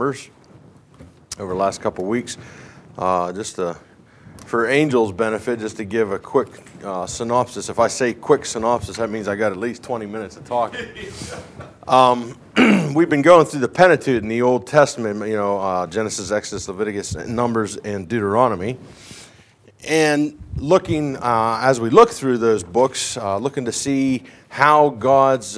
Numbers over the last couple of weeks. For Angel's benefit, just to give a quick synopsis. If I say quick synopsis, that means I got at least 20 minutes of talking. We've been going through the Pentateuch in the Old Testament, Genesis, Exodus, Leviticus, Numbers, and Deuteronomy. And looking, as we look through those books, looking to see how God's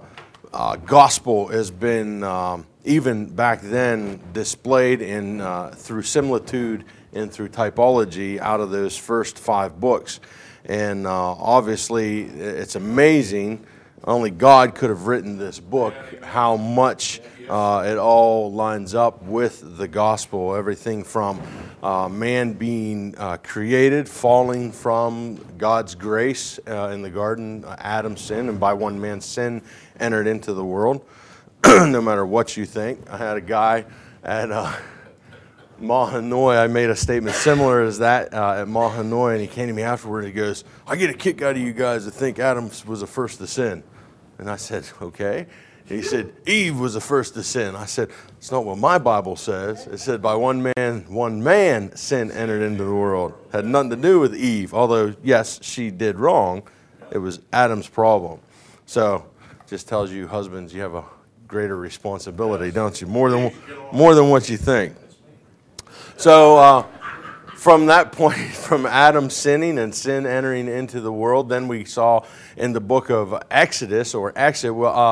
gospel has been, even back then, displayed in through similitude and through typology out of those first 5 books. And obviously, it's amazing. Only God could have written this book, how much it all lines up with the gospel. Everything from man being created, falling from God's grace in the garden, Adam's sin, and by one man's sin entered into the world. No matter what you think. I had a guy at Mahanoy, I made a statement similar as that at Mahanoy, and he came to me afterward and he goes, I get a kick out of you guys that think Adam was the first to sin. And I said, okay. And he said, Eve was the first to sin. I said, it's not what my Bible says. It said by one man sin entered into the world. Had nothing to do with Eve, although, yes, she did wrong. It was Adam's problem. So, just tells you, husbands, you have a greater responsibility, don't you? More than what you think. So, from that point, from Adam sinning and sin entering into the world, then we saw in the book of Exodus, or exit,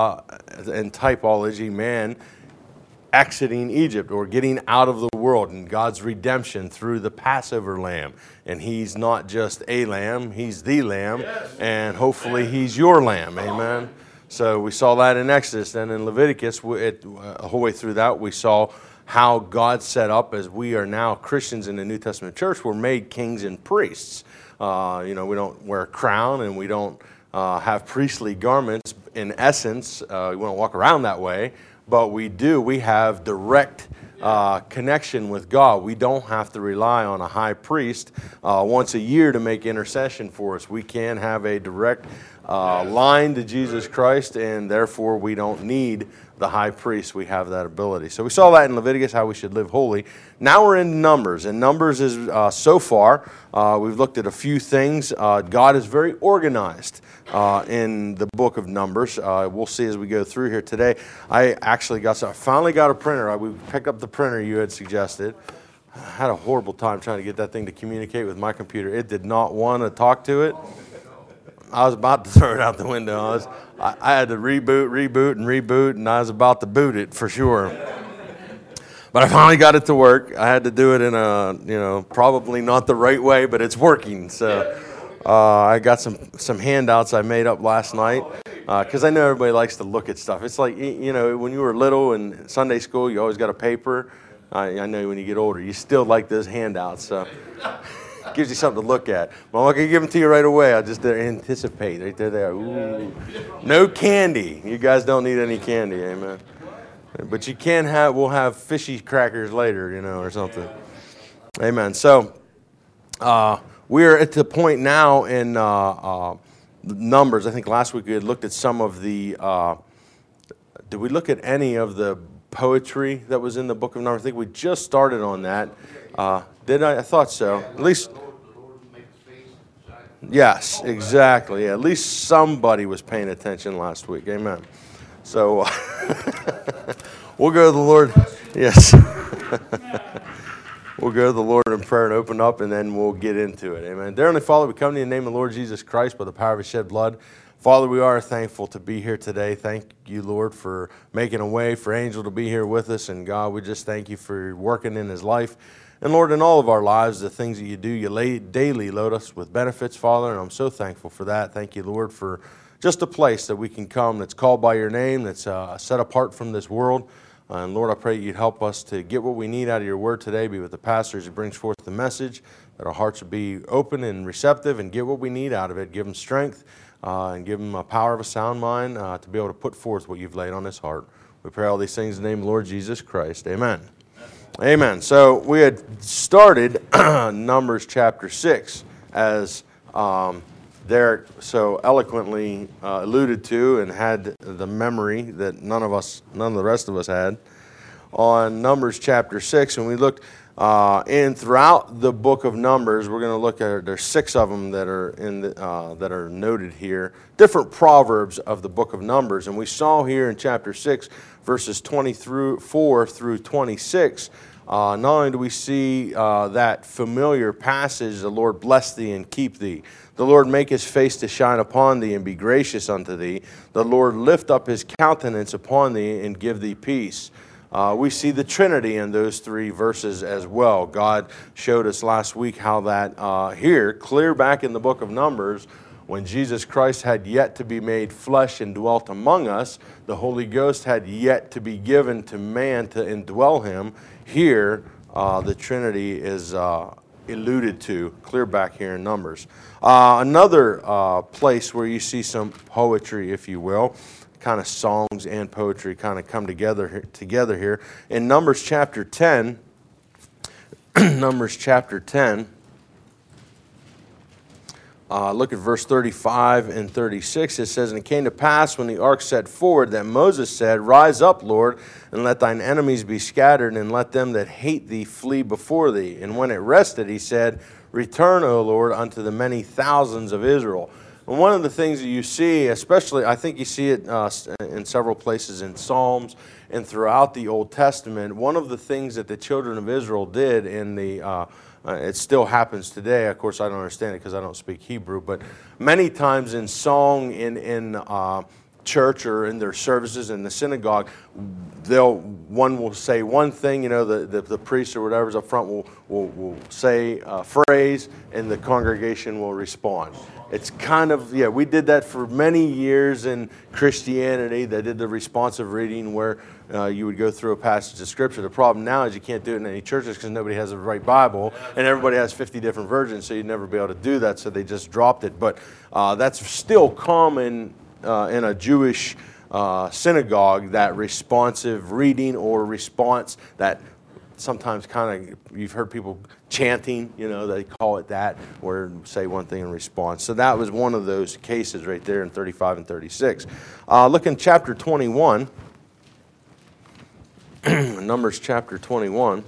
in typology, man exiting Egypt, or getting out of the world, and God's redemption through the Passover lamb. And he's not just a lamb, he's the lamb, and hopefully he's your lamb, amen? So we saw that in Exodus. Then in Leviticus, a whole way through that, we saw how God set up, as we are now Christians in the New Testament church, we're made kings and priests. We don't wear a crown, and we don't have priestly garments. In essence, we don't walk around that way, but we do. We have direct connection with God. We don't have to rely on a high priest once a year to make intercession for us. We can have a direct line to Jesus Christ, and therefore we don't need the high priest. We have that ability. So we saw that in Leviticus, how we should live holy. Now we're in Numbers, and Numbers is, so far, we've looked at a few things. God is very organized in the book of Numbers. We'll see as we go through here today. I finally got a printer. We picked up the printer you had suggested. I had a horrible time trying to get that thing to communicate with my computer. It did not want to talk to it. I was about to throw it out the window. I had to reboot, and I was about to boot it for sure. But I finally got it to work. I had to do it in a, probably not the right way, but it's working. So I got some handouts I made up last night, because I know everybody likes to look at stuff. It's like, when you were little in Sunday school, you always got a paper. I know when you get older, you still like those handouts. So gives you something to look at. Well, I'm not going to give them to you right away. I'll just anticipate. Right there. Ooh. No candy. You guys don't need any candy, amen. But you can we'll have fishy crackers later, or something. Amen. So, we're at the point now in Numbers. I think last week we had looked at some of the, did we look at any of the poetry that was in the book of Numbers? I think we just started on that. Did I? I thought so. At least, yes, exactly. Yeah, at least somebody was paying attention last week. Amen. So, we'll go to the Lord. Yes. We'll go to the Lord in prayer and open up, and then we'll get into it. Amen. Dear Heavenly Father, we come to you in the name of the Lord Jesus Christ by the power of His shed blood. Father, we are thankful to be here today. Thank you, Lord, for making a way for Angel to be here with us. And God, we just thank you for working in his life. And Lord, in all of our lives, the things that you do, you daily load us with benefits, Father, and I'm so thankful for that. Thank you, Lord, for just a place that we can come that's called by your name, that's set apart from this world. And Lord, I pray you'd help us to get what we need out of your word today, be with the pastor as he brings forth the message, that our hearts would be open and receptive and get what we need out of it. Give them strength and give them a power of a sound mind to be able to put forth what you've laid on his heart. We pray all these things in the name of the Lord Jesus Christ. Amen. Amen. So we had started Numbers chapter 6 as Derek so eloquently alluded to and had the memory that none of the rest of us had. on Numbers chapter 6, and we looked in throughout the book of Numbers. We're going to look at, there's 6 of them that are that are noted here, different proverbs of the book of Numbers. And we saw here in chapter 6, verses 24 through 26, not only do we see that familiar passage, the Lord bless thee and keep thee. The Lord make his face to shine upon thee and be gracious unto thee. The Lord lift up his countenance upon thee and give thee peace. We see the Trinity in those 3 verses as well. God showed us last week how that here, clear back in the book of Numbers, when Jesus Christ had yet to be made flesh and dwelt among us, the Holy Ghost had yet to be given to man to indwell him. Here, the Trinity is alluded to, clear back here in Numbers. Another place where you see some poetry, if you will, kind of songs and poetry kind of come together here. In Numbers chapter 10, Numbers chapter 10, look at verse 35 and 36. It says, "And it came to pass when the ark set forward that Moses said, Rise up, Lord, and let thine enemies be scattered, and let them that hate thee flee before thee. And when it rested, he said, Return, O Lord, unto the many thousands of Israel." And one of the things that you see, especially, I think you see it in several places in Psalms and throughout the Old Testament, one of the things that the children of Israel did in the, it still happens today. Of course, I don't understand it because I don't speak Hebrew, but many times in song, in church or in their services in the synagogue, one will say one thing, you know, the priest or whatever's up front will say a phrase, and the congregation will respond. It's kind of, yeah, we did that for many years in Christianity. They did the responsive reading where you would go through a passage of Scripture. The problem now is you can't do it in any churches because nobody has the right Bible, and everybody has 50 different versions, so you'd never be able to do that, so they just dropped it. But that's still common in a Jewish synagogue, that responsive reading or response that sometimes kind of, you've heard people chanting, you know, they call it that, where say one thing in response. So that was one of those cases right there in 35 and 36. Look in chapter 21, Numbers chapter 21.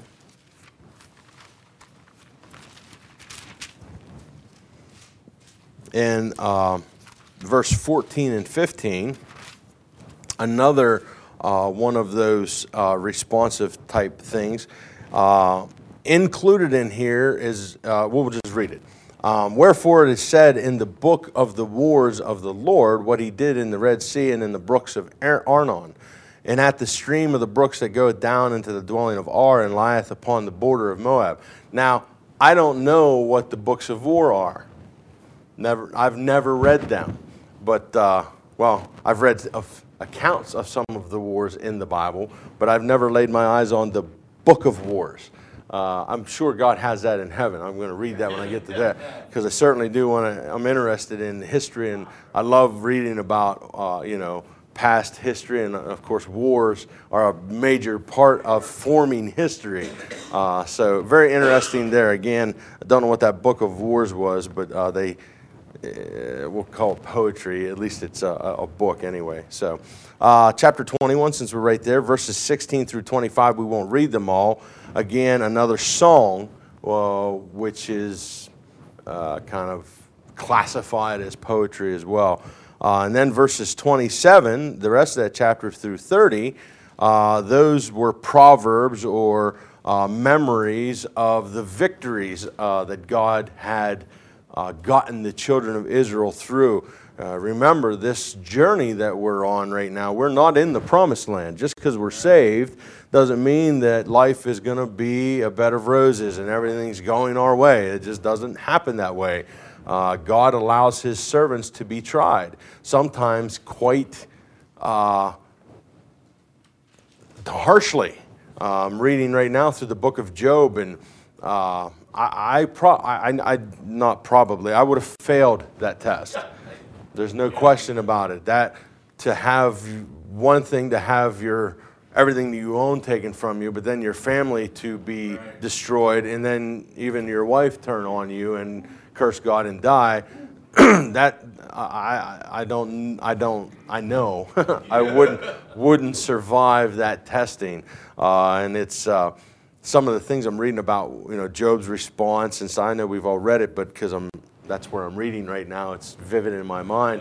And verse 14 and 15, another one of those responsive type things. Included in here is, we'll just read it. Wherefore it is said in the book of the wars of the Lord, what he did in the Red Sea and in the brooks of Arnon, and at the stream of the brooks that goeth down into the dwelling of Ar, and lieth upon the border of Moab. Now, I don't know what the books of war are. I've never read them. But, well, I've read accounts of some of the wars in the Bible, but I've never laid my eyes on the book of wars. I'm sure God has that in heaven. I'm going to read that when I get to that, because I certainly do want to. I'm interested in history, and I love reading about, you know, past history, and of course wars are a major part of forming history. So very interesting there. Again, I don't know what that book of wars was, but we'll call it poetry. At least it's a book anyway. So chapter 21, since we're right there, verses 16 through 25, we won't read them all. Again, another song, which is kind of classified as poetry as well. And then verses 27, the rest of that chapter through 30, those were proverbs or memories of the victories that God had gotten the children of Israel through. Remember, this journey that we're on right now, we're not in the promised land. Just because we're saved doesn't mean that life is going to be a bed of roses and everything's going our way. It just doesn't happen that way. God allows his servants to be tried, sometimes quite harshly. I'm reading right now through the book of Job, and I would have failed that test. There's no question about it. That to have one thing, to have your everything that you own taken from you, but then your family to be destroyed, and then even your wife turn on you and curse God and die. that I know I wouldn't survive that testing, and it's some of the things I'm reading about, Job's response, and so I know we've all read it, but because that's where I'm reading right now, it's vivid in my mind.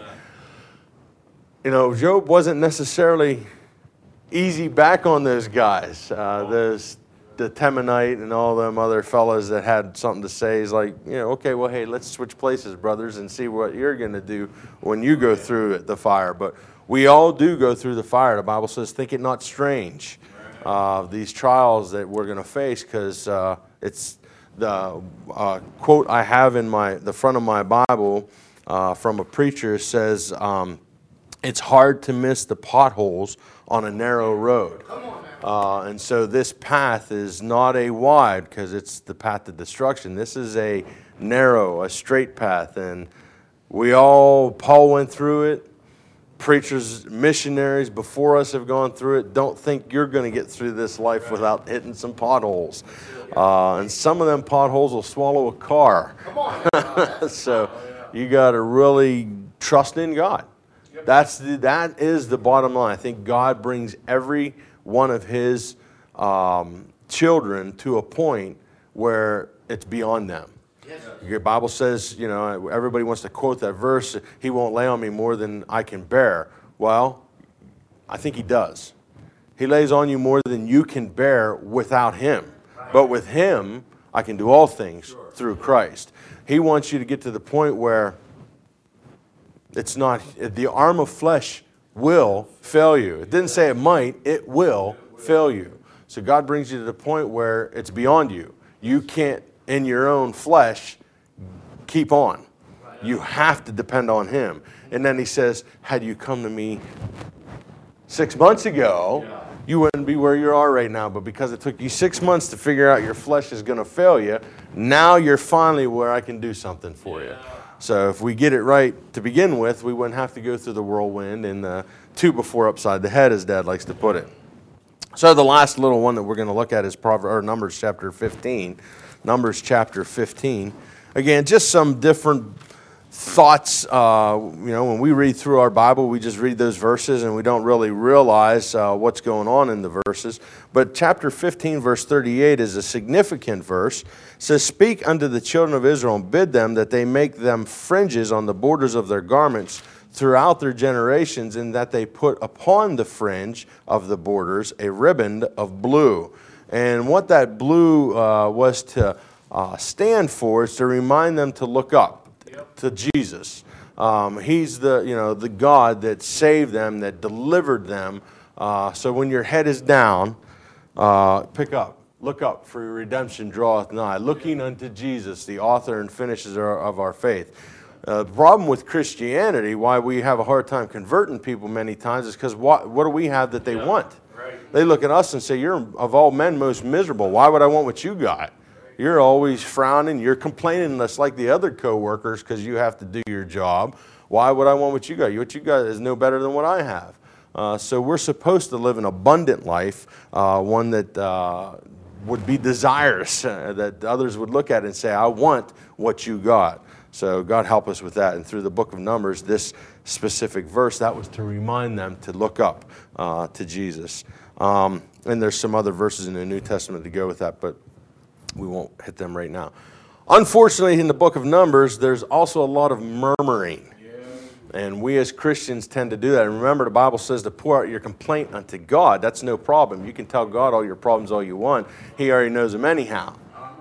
Job wasn't necessarily easy back on those guys, the Temanite and all them other fellas that had something to say. He's like, okay, well, hey, let's switch places, brothers, and see what you're going to do when you go through the fire. But we all do go through the fire. The Bible says, think it not strange, these trials that we're going to face, because it's the quote I have in the front of my Bible from a preacher says, it's hard to miss the potholes on a narrow road. And so this path is not a wide, because it's the path to destruction. This is a narrow, a straight path. And Paul went through it. Preachers, missionaries before us have gone through it. Don't think you're going to get through this life without hitting some potholes. And some of them potholes will swallow a car. So you got to really trust in God. That is the bottom line. I think God brings every one of His children to a point where it's beyond them. Yes. Your Bible says, everybody wants to quote that verse, He won't lay on me more than I can bear. Well, I think He does. He lays on you more than you can bear without Him. But with Him, I can do all things through Christ. He wants you to get to the point where it's not, the arm of flesh will fail you. It didn't say it might, it will fail you. So God brings you to the point where it's beyond you. You can't, in your own flesh, keep on. You have to depend on Him. And then He says, had you come to me 6 months ago, you wouldn't be where you are right now. But because it took you 6 months to figure out your flesh is going to fail you, now you're finally where I can do something for you. So if we get it right to begin with, we wouldn't have to go through the whirlwind and the two before upside the head, as Dad likes to put it. So the last little one that we're going to look at is Numbers chapter 15. Numbers chapter 15. Again, just some different thoughts. When we read through our Bible, we just read those verses and we don't really realize what's going on in the verses. But chapter 15, verse 38 is a significant verse. It says, speak unto the children of Israel and bid them that they make them fringes on the borders of their garments throughout their generations, and that they put upon the fringe of the borders a riband of blue. And what that blue was to stand for is to remind them to look up to Jesus. He's the God that saved them, that delivered them. So when your head is down, pick up. Look up, for your redemption draweth nigh. Looking unto Jesus, the author and finisher of our faith. The problem with Christianity, why we have a hard time converting people many times, is because what do we have that they want? Right. They look at us and say, you're of all men most miserable. Why would I want what you got? You're always frowning. You're complaining less like the other co-workers because you have to do your job. Why would I want what you got? What you got is no better than what I have. So we're supposed to live an abundant life, one that would be desirous, that others would look at and say, I want what you got. So God help us with that. And through the book of Numbers, this specific verse, that was to remind them to look up to Jesus. And there's some other verses in the New Testament to go with that, but we won't hit them right now. Unfortunately, in the book of Numbers, there's also a lot of murmuring. And we as Christians tend to do that. And remember, the Bible says to pour out your complaint unto God. That's no problem. You can tell God all your problems all you want. He already knows them anyhow.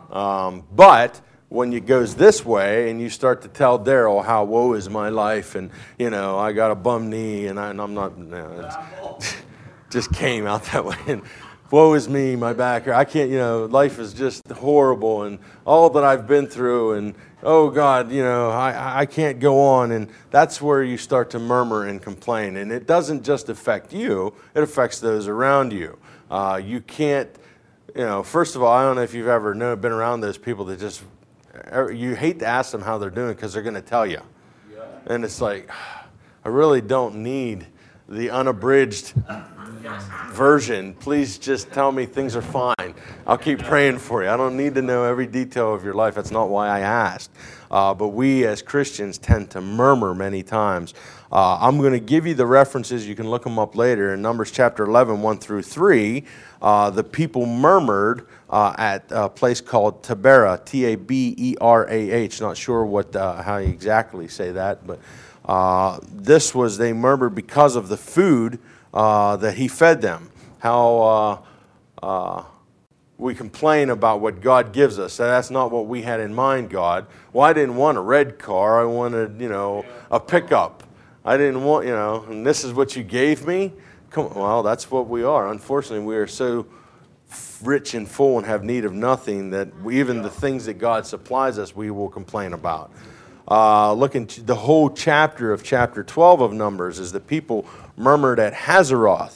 But when it goes this way and you start to tell Daryl how woe is my life, and, I got a bum knee, and I'm not, it just came out that way. And woe is me, my back. I can't, life is just horrible, and all that I've been through, and oh God, I can't go on. And that's where you start to murmur and complain. And it doesn't just affect you, it affects those around you. You can't, first of all, I don't know if you've ever been around those people that just, you hate to ask them how they're doing because they're going to tell you. Yeah. And it's like, I really don't need the unabridged version, please just tell me things are fine. I'll keep praying for you. I don't need to know every detail of your life. That's not why I asked. But we as Christians tend to murmur many times. I'm going to give you the references. You can look them up later. In Numbers chapter 11, 1 through 3, the people murmured at a place called Taberah, Taberah. Not sure what how you exactly say that, but they murmured because of the food that he fed them. How we complain about what God gives us. That's not what we had in mind, God. Well, I didn't want a red car. I wanted, a pickup. I didn't want, and this is what you gave me? Well, that's what we are. Unfortunately, we are so rich and full and have need of nothing that even the things that God supplies us, we will complain about. Look into the whole chapter of chapter 12 of Numbers is the people murmured at Hazeroth.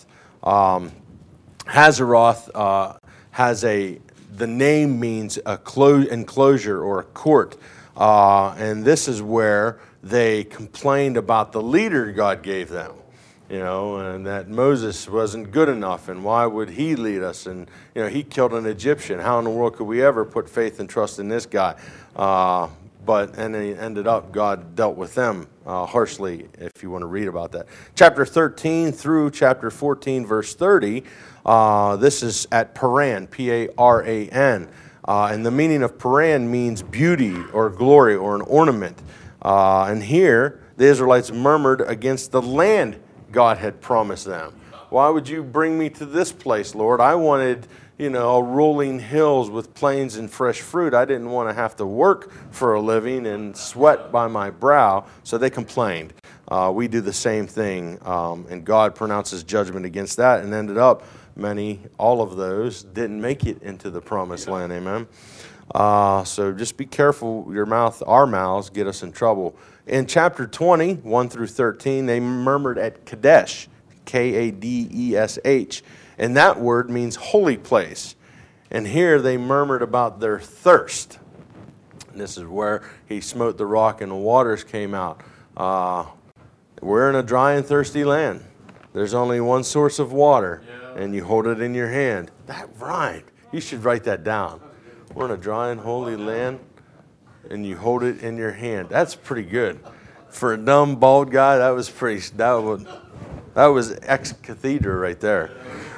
Hazeroth the name means a enclosure or a court. And this is where they complained about the leader God gave them, and that Moses wasn't good enough, and why would he lead us? And, he killed an Egyptian. How in the world could we ever put faith and trust in this guy? And it ended up, God dealt with them harshly, if you want to read about that. Chapter 13 through chapter 14, verse 30, this is at Paran, P-A-R-A-N. And the meaning of Paran means beauty or glory or an ornament. And here, the Israelites murmured against the land God had promised them. Why would you bring me to this place, Lord? I wanted, rolling hills with plains and fresh fruit. I didn't want to have to work for a living and sweat by my brow. So they complained. We do the same thing. And God pronounces judgment against that, and ended up all of those didn't make it into the promised land. Amen. So just be careful. Our mouths get us in trouble. In chapter 20, 1 through 13, they murmured at Kadesh, Kadesh. And that word means holy place. And here they murmured about their thirst. And this is where he smote the rock and the waters came out. We're in a dry and thirsty land. There's only one source of water, and you hold it in your hand. That rhymed. You should write that down. We're in a dry and holy land, and you hold it in your hand. That's pretty good. For a dumb, bald guy, that was ex cathedra right there.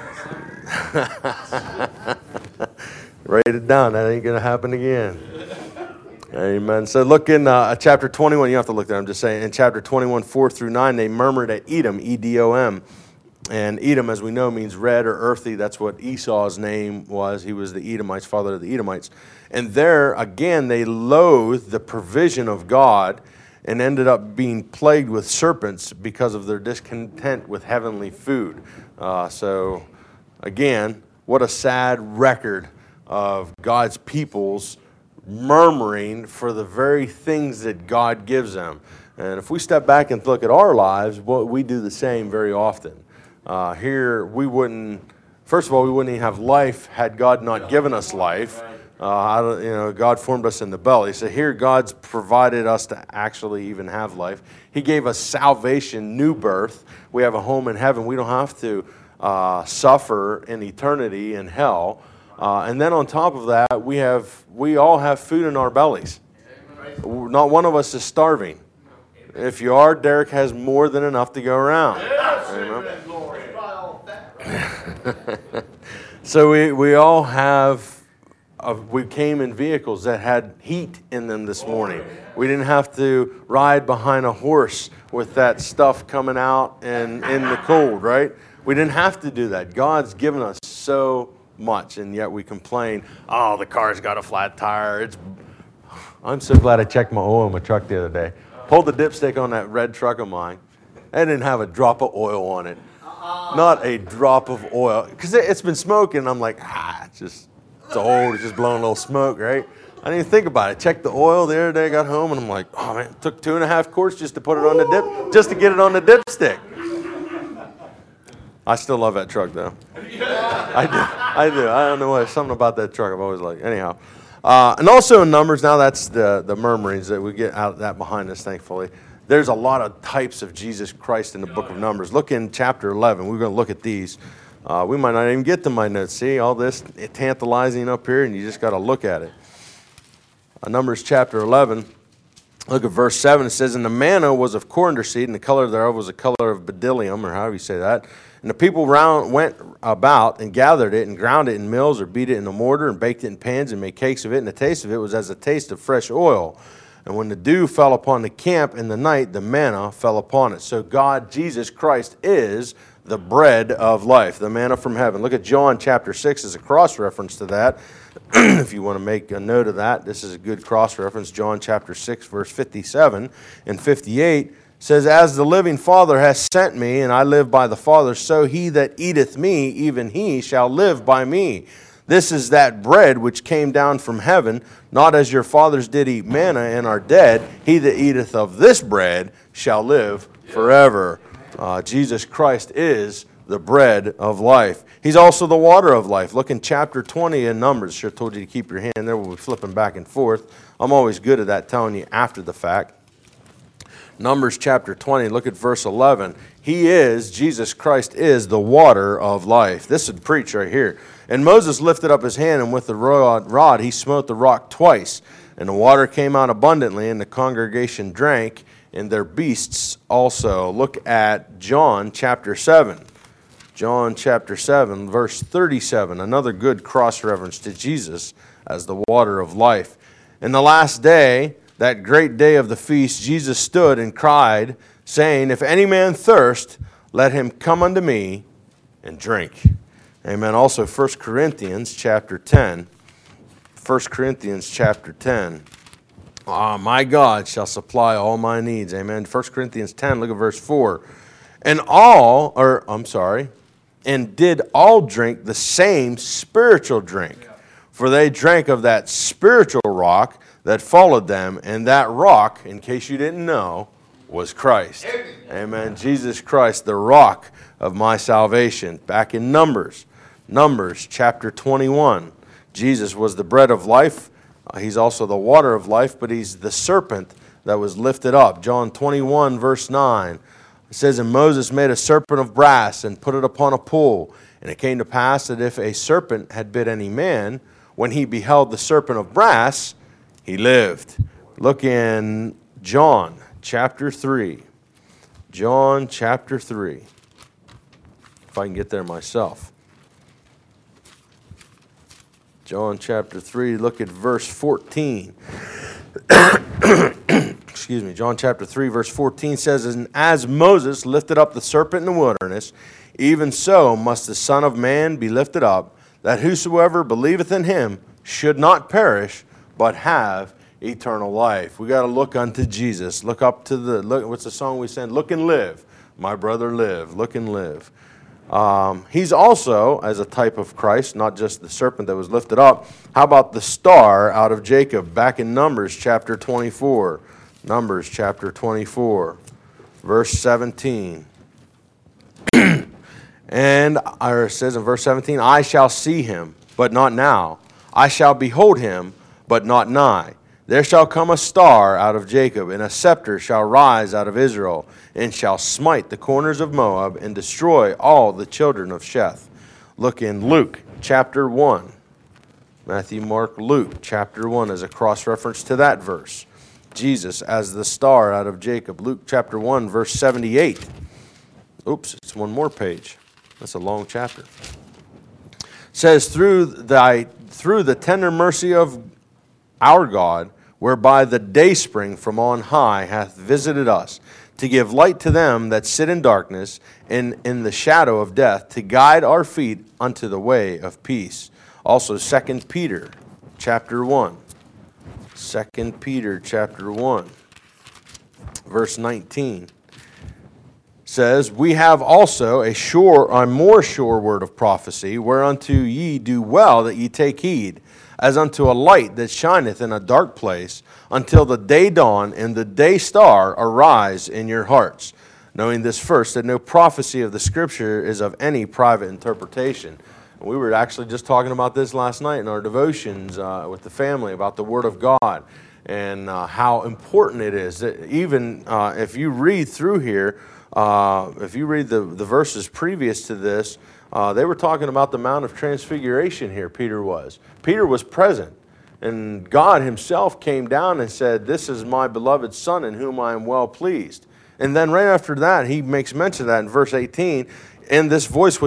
Write it down. That ain't going to happen again. Amen. So look in chapter 21. You don't have to look there. I'm just saying. In chapter 21, 4 through 9, they murmured at Edom, E-D-O-M. And Edom, as we know, means red or earthy. That's what Esau's name was. He was the Edomites, father of the Edomites. And there, again, they loathed the provision of God and ended up being plagued with serpents because of their discontent with heavenly food. So, again, what a sad record of God's people's murmuring for the very things that God gives them. And if we step back and look at our lives, we do the same very often. Here, first of all, we wouldn't even have life had God not given us life. God formed us in the belly. So here, God's provided us to actually even have life. He gave us salvation, new birth. We have a home in heaven. We don't have to suffer in eternity in hell. And then on top of that, we all have food in our bellies. Not one of us is starving. If you are, Derek has more than enough to go around. So we all have, we came in vehicles that had heat in them this morning. We didn't have to ride behind a horse with that stuff coming out and in the cold, right? We didn't have to do that. God's given us so much, and yet we complain, oh, the car's got a flat tire. I'm so glad I checked my oil in my truck the other day. Pulled the dipstick on that red truck of mine. I didn't have a drop of oil on it. Not a drop of oil. Because it's been smoking. I'm like, it's old. It's just blowing a little smoke, right? I didn't even think about it. Checked the oil the other day. I got home, and I'm like, oh, man, it took 2.5 quarts just to put it on the just to get it on the dipstick. I still love that truck, though. I do. I don't know what. Something about that truck I've always liked. Anyhow. And also in Numbers, now that's the murmurings that we get out of that behind us, thankfully. there's a lot of types of Jesus Christ in the book of Numbers. Look in chapter 11. We're going to look at these. We might not even get to my notes. See, all this tantalizing up here, and you just got to look at it. Numbers chapter 11. Look at verse 7. It says, "And the manna was of coriander seed, and the color thereof was the color of bdellium," or however you say that. "And the people went about and gathered it and ground it in mills or beat it in a mortar and baked it in pans and made cakes of it. And the taste of it was as a taste of fresh oil. And when the dew fell upon the camp in the night, the manna fell upon it." So God, Jesus Christ, is the bread of life, the manna from heaven. Look at John chapter 6 as a cross-reference to that. If you want to make a note of that, this is a good cross-reference. John chapter 6, verse 57 and 58 says, "As the living Father has sent me, and I live by the Father, so he that eateth me, even he shall live by me. This is that bread which came down from heaven, not as your fathers did eat manna and are dead. He that eateth of this bread shall live forever." Jesus Christ is the bread of life. He's also the water of life. Look in chapter 20 in Numbers. Sure told you to keep your hand there. We'll be flipping back and forth. I'm always good at that, telling you after the fact. Numbers chapter 20, look at verse 11. Jesus Christ is the water of life. This would preach right here. "And Moses lifted up his hand, and with the rod he smote the rock twice. And the water came out abundantly, and the congregation drank, and their beasts also." Look at John chapter 7. John chapter 7, verse 37. Another good cross-reference to Jesus as the water of life. "In the last day, that great day of the feast, Jesus stood and cried, saying, If any man thirst, let him come unto me and drink." Amen. Also, 1 Corinthians chapter 10. 1 Corinthians chapter 10. "My God shall supply all my needs." Amen. 1 Corinthians 10, look at verse 4. "And did all drink the same spiritual drink. For they drank of that spiritual rock that followed them, and that rock, in case you didn't know, was Christ." Amen. Jesus Christ, the rock of my salvation. Back in Numbers chapter 21. Jesus was the bread of life. He's also the water of life, but he's the serpent that was lifted up. John 21, verse 9. It says, "And Moses made a serpent of brass and put it upon a pole. And it came to pass that if a serpent had bit any man, when he beheld the serpent of brass, he lived." Look in John chapter 3. John chapter 3. If I can get there myself. John chapter 3, look at verse 14. Excuse me. John chapter 3, verse 14 says, "And as Moses lifted up the serpent in the wilderness, even so must the Son of Man be lifted up, that whosoever believeth in him should not perish, but have eternal life." We got to look unto Jesus. Look up to what's the song we sang? "Look and live, my brother, live." Look and live. He's also, as a type of Christ, not just the serpent that was lifted up. How about the star out of Jacob? Back in Numbers chapter 24. Numbers chapter 24, verse 17. It says in verse 17, "I shall see him, but not now. I shall behold him, but not nigh. There shall come a star out of Jacob, and a scepter shall rise out of Israel, and shall smite the corners of Moab, and destroy all the children of Sheth." Look in Luke chapter 1. Matthew, Mark, Luke chapter 1 as a cross-reference to that verse. Jesus as the star out of Jacob. Luke chapter 1, verse 78. Oops, it's one more page. That's a long chapter. It says, through the tender mercy of our God, whereby the dayspring from on high hath visited us, to give light to them that sit in darkness and in the shadow of death, to guide our feet unto the way of peace." Also 2 Peter chapter 1. 2 Peter chapter 1, verse 19 says, "We have also a more sure word of prophecy, whereunto ye do well that ye take heed, as unto a light that shineth in a dark place, until the day dawn and the day star arise in your hearts. Knowing this first, that no prophecy of the Scripture is of any private interpretation." We were actually just talking about this last night in our devotions with the family about the Word of God. and how important it is. Even if you read through here, if you read the verses previous to this, they were talking about the Mount of Transfiguration here, Peter was. Peter was present, and God himself came down and said, "This is my beloved Son in whom I am well pleased." And then right after that, he makes mention of that in verse 18, "And this voice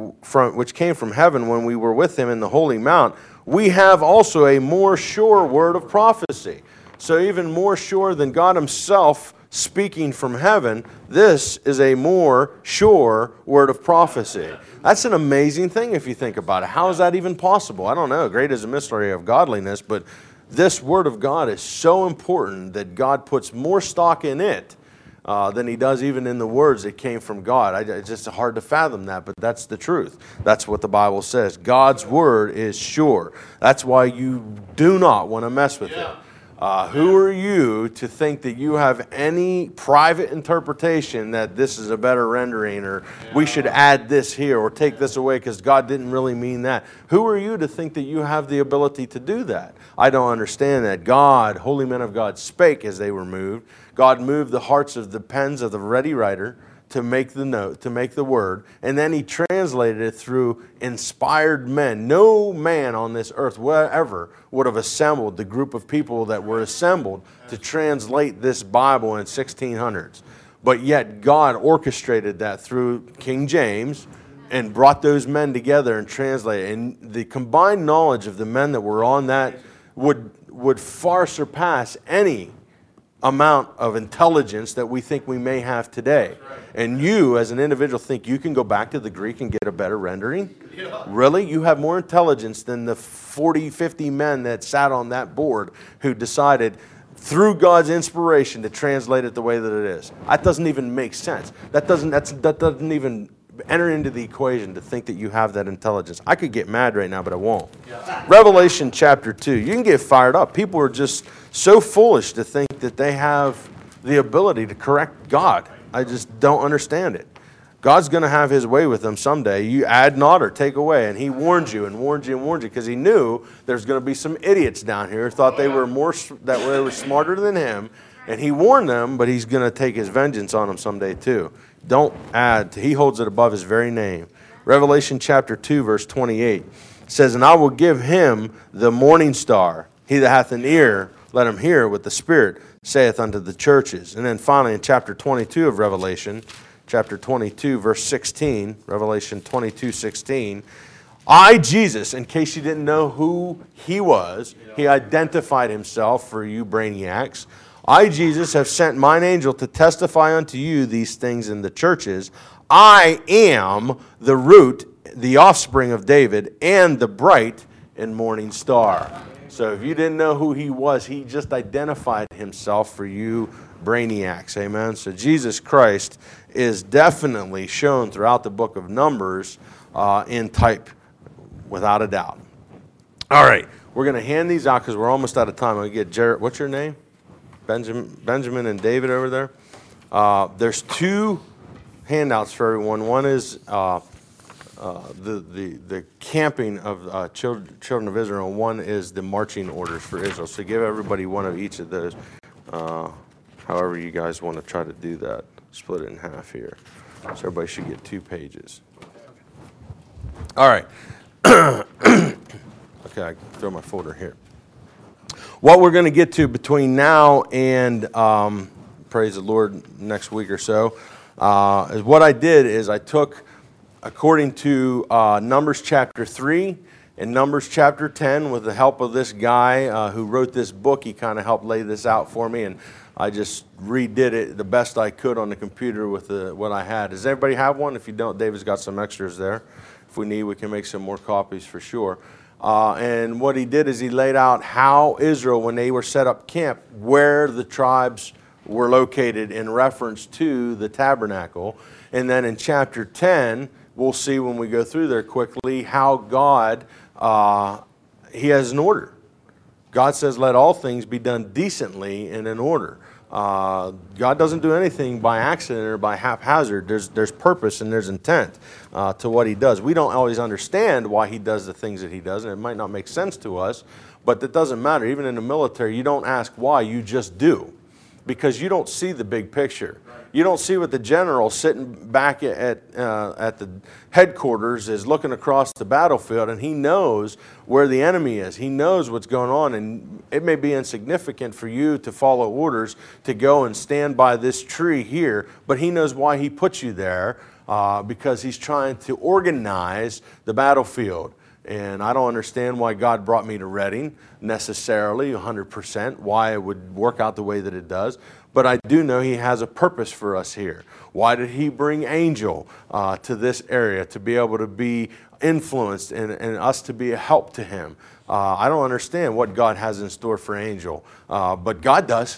which came from heaven when we were with him in the holy mount, we have also a more sure word of prophecy." So even more sure than God himself speaking from heaven, this is a more sure word of prophecy. That's an amazing thing if you think about it. How is that even possible? I don't know. Great is the mystery of godliness, but this word of God is so important that God puts more stock in it than he does even in the words that came from God. It's just hard to fathom that, but that's the truth. That's what the Bible says. God's word is sure. That's why you do not want to mess with it. Who are you to think that you have any private interpretation that this is a better rendering, or we should add this here or take this away because God didn't really mean that? Who are you to think that you have the ability to do that? I don't understand that. God, holy men of God, spake as they were moved. God moved the hearts of the pens of the ready writer to make the note, to make the word, and then he translated it through inspired men. No man on this earth wherever would have assembled the group of people that were assembled to translate this Bible in 1600s. But yet God orchestrated that through King James and brought those men together and translated. And the combined knowledge of the men that were on that would far surpass any amount of intelligence that we think we may have today. And you, as an individual, think you can go back to the Greek and get a better rendering? Yeah. Really? You have more intelligence than the 40, 50 men that sat on that board who decided, through God's inspiration, to translate it the way that it is. That doesn't even make sense. That doesn't even enter into the equation to think that you have that intelligence. I could get mad right now, but I won't. Yeah. Revelation chapter 2. You can get fired up. People are just so foolish to think that they have the ability to correct God. I just don't understand it. God's going to have his way with them someday. You add not or take away. And he warned you and warned you and warned you because he knew there's going to be some idiots down here who thought they were they were smarter than him. And he warned them, but he's going to take his vengeance on them someday too. Don't add. He holds it above his very name. Revelation chapter 2, verse 28 says, "And I will give him the morning star. He that hath an ear, let him hear what the Spirit saith unto the churches." And then finally in chapter 22 of Revelation, chapter 22, verse 16, Revelation 22, 16, "I, Jesus," in case you didn't know who he was, he identified himself for you brainiacs. "I, Jesus, have sent mine angel to testify unto you these things in the churches. I am the root, the offspring of David, and the bright and morning star." So if you didn't know who he was, he just identified himself for you brainiacs. Amen. So Jesus Christ is definitely shown throughout the book of Numbers in type, without a doubt. All right, we're going to hand these out because we're almost out of time. I'm going to get Jared. What's your name? Benjamin and David over there. There's two handouts for everyone. One is the camping of children of Israel. One is the marching orders for Israel. So give everybody one of each of those. However you guys want to try to do that. Split it in half here. So everybody should get 2 pages. All right. Okay, I can throw my folder here. What we're going to get to between now and, praise the Lord, next week or so, is what I did is I took, according to Numbers chapter 3 and Numbers chapter 10, with the help of this guy who wrote this book. He kind of helped lay this out for me, and I just redid it the best I could on the computer with what I had. Does everybody have one? If you don't, David's got some extras there. If we need, we can make some more copies for sure. And what he did is he laid out how Israel, when they were set up camp, where the tribes were located in reference to the tabernacle. And then in chapter 10, we'll see when we go through there quickly how God, he has an order. God says, let all things be done decently and in order. God doesn't do anything by accident or by haphazard. There's purpose and there's intent to what he does. We don't always understand why he does the things that he does, and it might not make sense to us, but that doesn't matter. Even in the military, you don't ask why, you just do, because you don't see the big picture. You don't see what the general sitting back at the headquarters is looking across the battlefield, and he knows where the enemy is. He knows what's going on, and it may be insignificant for you to follow orders to go and stand by this tree here, but he knows why he put you there, because he's trying to organize the battlefield. And I don't understand why God brought me to Redding necessarily 100%, why it would work out the way that it does. But I do know he has a purpose for us here. Why did he bring Angel to this area to be able to be influenced and us to be a help to him? I don't understand what God has in store for Angel, but God does.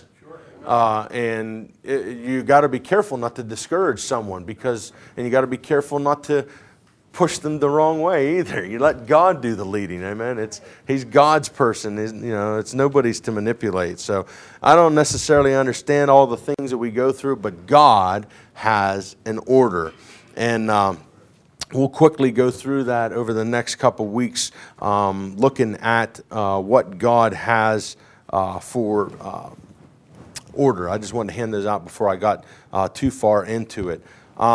And you got to be careful not to discourage someone, and you got to be careful not to push them the wrong way either. You let God do the leading, amen. He's God's person. It's nobody's to manipulate. So I don't necessarily understand all the things that we go through, but God has an order, and we'll quickly go through that over the next couple weeks, looking at what God has for order. I just wanted to hand those out before I got too far into it.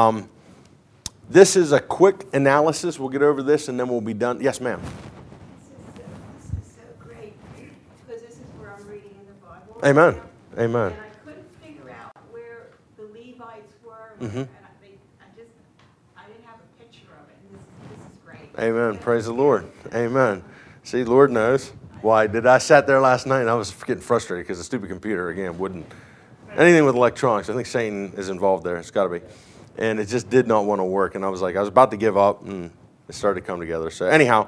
This is a quick analysis. We'll get over this and then we'll be done. Yes, ma'am. This is so great, because this is where I'm reading in the Bible. Amen. Amen. And I couldn't figure out where the Levites were, Mm-hmm. and I didn't have a picture of it. And this is great. Amen. Praise the Lord. Amen. See, Lord knows. Why? I sat there last night and I was getting frustrated because the stupid computer, again, wouldn't. Anything with electronics, I think Satan is involved there. It's got to be. And it just did not want to work. And I was about to give up, and it started to come together. So anyhow,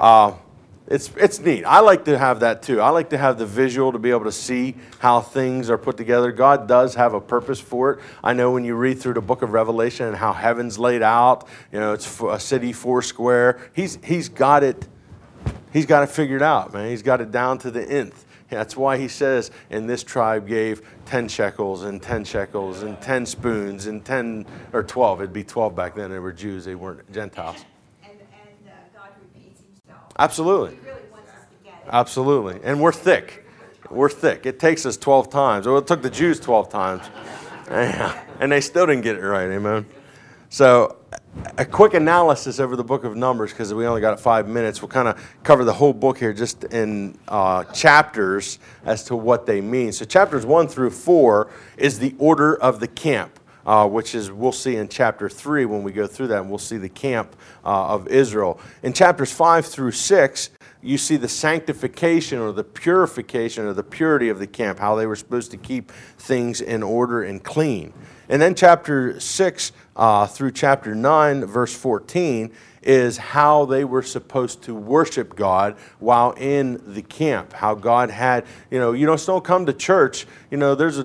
it's neat. I like to have that too. I like to have the visual to be able to see how things are put together. God does have a purpose for it. I know when you read through the book of Revelation and how heaven's laid out, it's a city foursquare. He's got it. He's got it figured out, man. He's got it down to the nth. That's why he says, and this tribe gave 10 shekels and 10 shekels and 10 spoons and 10 or 12. It'd be 12 back then. They were Jews. They weren't Gentiles. And God repeats himself. Absolutely. He really wants us to get it. Absolutely. And we're thick. We're thick. It takes us 12 times. Well, it took the Jews 12 times. And they still didn't get it right. Amen. So a quick analysis over the book of Numbers, because we only got 5 minutes. We'll kind of cover the whole book here just in chapters as to what they mean. So chapters 1 through 4 is the order of the camp, which is we'll see in chapter 3 when we go through that, and we'll see the camp of Israel. In chapters 5 through 6, you see the sanctification or the purification or the purity of the camp, how they were supposed to keep things in order and clean. And then chapter 6 through chapter 9, verse 14, is how they were supposed to worship God while in the camp. How God had, you just don't come to church. There's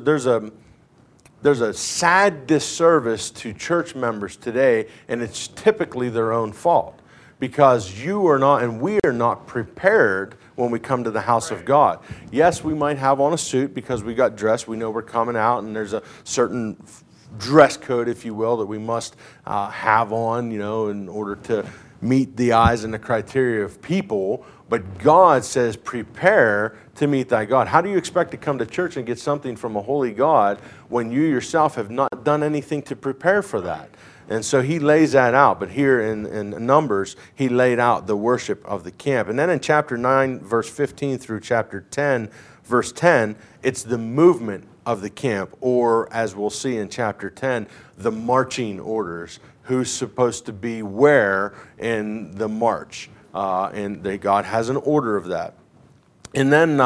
a sad disservice to church members today, and it's typically their own fault, because you are not and we are not prepared when we come to the house of God. Yes, we might have on a suit because we got dressed. We know we're coming out, and there's a certain dress code, if you will, that we must have on, in order to meet the eyes and the criteria of people. But God says, prepare to meet thy God. How do you expect to come to church and get something from a holy God when you yourself have not done anything to prepare for that? And so he lays that out. But here in Numbers, he laid out the worship of the camp. And then in chapter 9, verse 15 through chapter 10, verse 10, it's the movement of the camp, or as we'll see in chapter 10, the marching orders, who's supposed to be where in the march. And God has an order of that. And then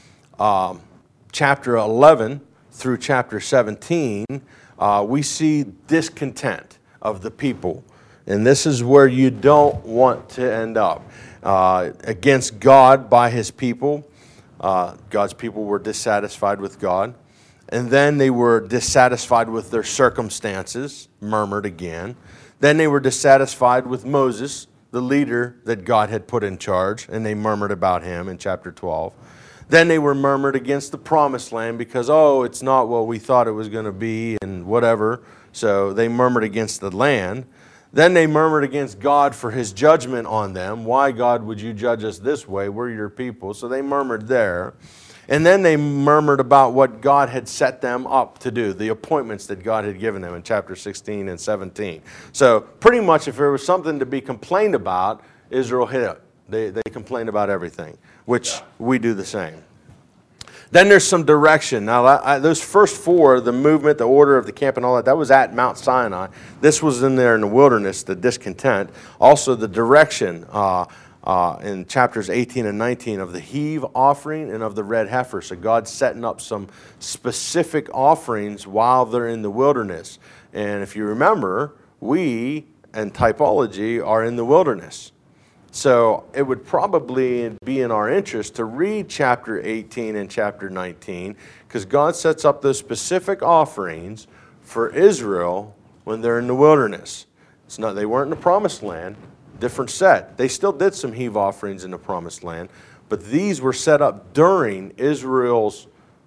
chapter 11 through chapter 17, we see discontent of the people. And this is where you don't want to end up. Against God by his people. God's people were dissatisfied with God. And then they were dissatisfied with their circumstances, murmured again. Then they were dissatisfied with Moses, the leader that God had put in charge, and they murmured about him in chapter 12. Then they were murmured against the promised land because, oh, it's not what we thought it was going to be and whatever. So they murmured against the land. Then they murmured against God for his judgment on them. Why, God, would you judge us this way? We're your people. So they murmured there. And then they murmured about what God had set them up to do, the appointments that God had given them in chapter 16 and 17. So pretty much if there was something to be complained about, Israel hit it. They complained about everything, which we do the same. Then there's some direction. Now, those first four, the movement, the order of the camp and all that, that was at Mount Sinai. This was in there in the wilderness, the discontent. Also, the direction in chapters 18 and 19 of the heave offering and of the red heifer. So God's setting up some specific offerings while they're in the wilderness. And if you remember, we and typology are in the wilderness. So it would probably be in our interest to read chapter 18 and chapter 19 because God sets up those specific offerings for Israel when they're in the wilderness. It's not, they weren't in the promised land, different set. They still did some heave offerings in the promised land, but these were set up during Israel's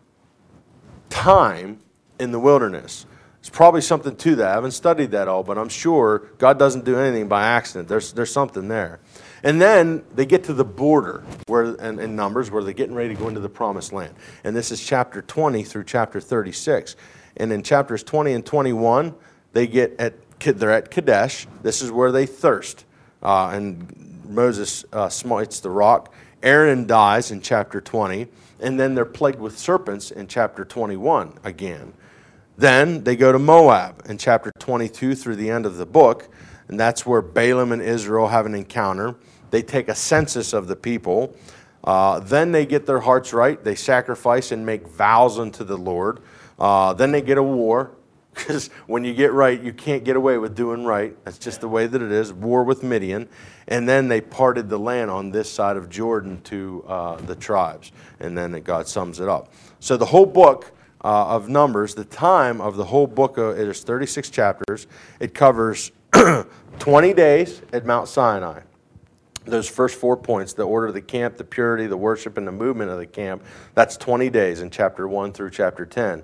time in the wilderness. There's probably something to that. I haven't studied that all, but I'm sure God doesn't do anything by accident. There's something there. And then they get to the border where, in Numbers where they're getting ready to go into the promised land. And this is chapter 20 through chapter 36. And in chapters 20 and 21, they're at Kadesh. This is where they thirst. And Moses smites the rock. Aaron dies in chapter 20. And then they're plagued with serpents in chapter 21 again. Then they go to Moab in chapter 22 through the end of the book. And that's where Balaam and Israel have an encounter. They take a census of the people. Then they get their hearts right. They sacrifice and make vows unto the Lord. Then they get a war. Because when you get right, you can't get away with doing right. That's just the way that it is. War with Midian. And then they parted the land on this side of Jordan to the tribes. And then God sums it up. So the whole book of Numbers, the time of the whole book, it is 36 chapters. It covers 20 days at Mount Sinai. Those first 4 points, the order of the camp, the purity, the worship, and the movement of the camp, that's 20 days in chapter 1 through chapter 10.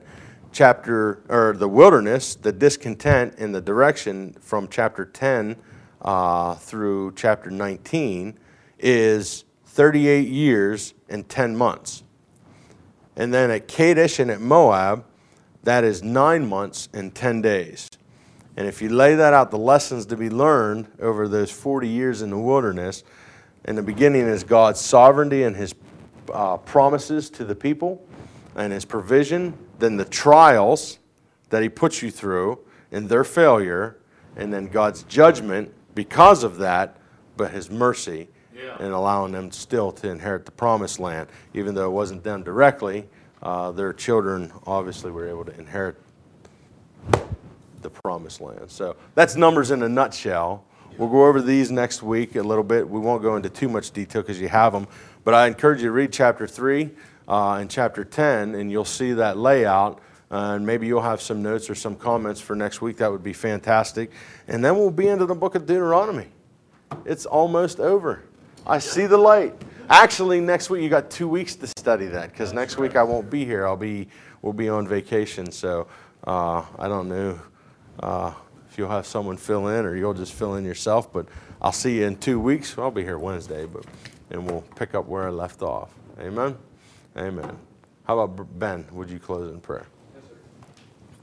The wilderness, the discontent, and the direction from chapter 10 through chapter 19 is 38 years and 10 months. And then at Kadesh and at Moab, that is 9 months and 10 days. And if you lay that out, the lessons to be learned over those 40 years in the wilderness, in the beginning is God's sovereignty and his promises to the people and his provision, then the trials that he puts you through and their failure, and then God's judgment because of that, but his mercy in allowing them still to inherit the promised land. Even though it wasn't them directly, their children obviously were able to inherit the promised land. So that's Numbers in a nutshell. We'll go over these next week a little bit. We won't go into too much detail because you have them. But I encourage you to read chapter 3 and chapter 10, and you'll see that layout. And maybe you'll have some notes or some comments for next week. That would be fantastic. And then we'll be into the book of Deuteronomy. It's almost over. I see the light. Actually, next week you got 2 weeks to study that because next week I won't be here. We'll be on vacation. So I don't know if you'll have someone fill in or you'll just fill in yourself. But I'll see you in 2 weeks. I'll be here Wednesday, and we'll pick up where I left off. Amen? Amen. How about Ben? Would you close in prayer?